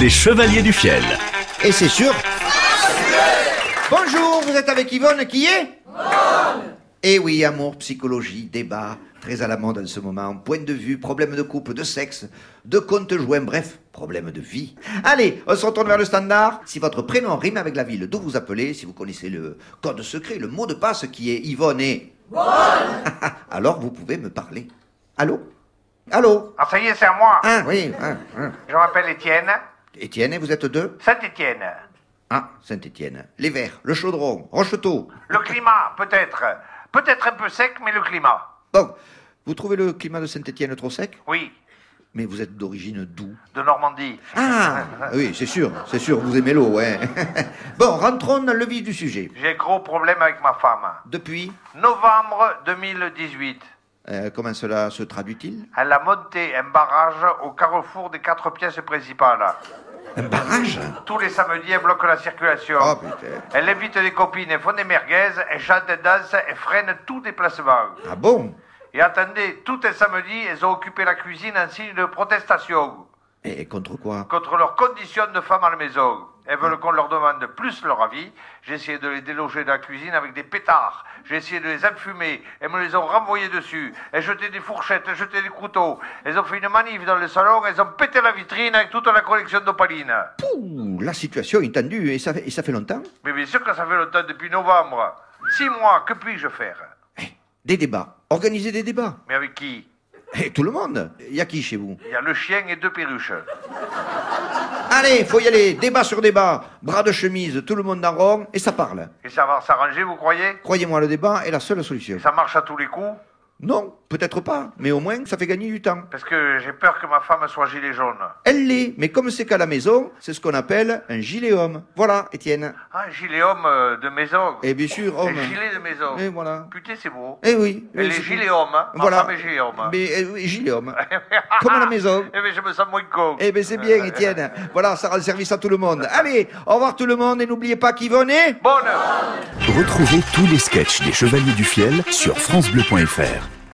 Les Chevaliers du Fiel. Et c'est sûr. Bonjour, vous êtes avec Yvonne qui est Eh oui, amour, psychologie, débat, très à la mode en ce moment, point de vue, problème de couple, de sexe, de compte joint, bref, problème de vie. Allez, on se retourne vers le standard. Si votre prénom rime avec la ville d'où vous appelez, si vous connaissez le code secret, le mot de passe qui est Yvonne et... alors vous pouvez me parler. Allô? Allô? Ah, ça y est, c'est à moi. Ah oui, Je m'appelle Étienne. Étienne, vous êtes deux? Saint-Étienne. Ah, Saint-Étienne. Les Verts, le Chaudron, Rocheteau. Le climat, peut-être. Peut-être un peu sec, mais le climat. Bon, vous trouvez le climat de Saint-Étienne trop sec? Oui, Mais vous êtes d'origine d'où? de Normandie. Ah, oui, c'est sûr, vous aimez l'eau, ouais. Bon, rentrons dans le vif du sujet. J'ai gros problème avec ma femme. Depuis, Novembre 2018. comment cela se traduit-il? Elle a monté un barrage au carrefour des 4 pièces principales. Un barrage? Tous les samedis, elle bloque la circulation. Oh putain. Elle invite des copines, elles font des merguez, elles chantent, elles dansent, elles freinent tout déplacement. Ah bon? Et attendez, tout un samedi, elles ont occupé la cuisine en signe de protestation. Et contre quoi? Contre leurs conditions de femmes à la maison. Elles veulent qu'on leur demande plus leur avis. J'ai essayé de les déloger de la cuisine avec des pétards. J'ai essayé de les enfumer. Elles me les ont renvoyés dessus. Elles jetaient des fourchettes, elles jetaient des couteaux. Elles ont fait une manif dans le salon. Elles ont pété la vitrine avec toute la collection d'opaline. Pouh, la situation est tendue, et ça fait longtemps? Mais bien sûr que ça fait longtemps, depuis novembre. 6 mois, que puis-je faire? Des débats. Organiser des débats. Mais avec qui? Et tout le monde. Il y a qui chez vous? Il y a le chien et 2 perruches. Allez, faut y aller, débat sur débat, bras de chemise, tout le monde en rond, et ça parle. Et ça va s'arranger, vous croyez? Croyez-moi, le débat est la seule solution. Ça marche à tous les coups? Non, peut-être pas, mais au moins ça fait gagner du temps. Parce que j'ai peur que ma femme soit gilet jaune. Elle l'est, mais comme c'est qu'à la maison, c'est ce qu'on appelle un gilet homme. Voilà, Étienne. Ah, un gilet homme de maison. Et bien sûr, homme. Un gilet de maison. Et voilà. Putain, c'est beau. Eh oui. Elle est gilet homme, hein. Ma Voilà. femme est gilet homme. Mais oui, gilet homme. Comme à la maison. Eh bien, je me sens moins con. Eh bien, c'est bien, Étienne. Voilà, ça rend service à tout le monde. Allez, au revoir tout le monde, et n'oubliez pas qu'Yvonne est... Bonne. Retrouvez tous les sketchs des Chevaliers du Fiel sur francebleu.fr.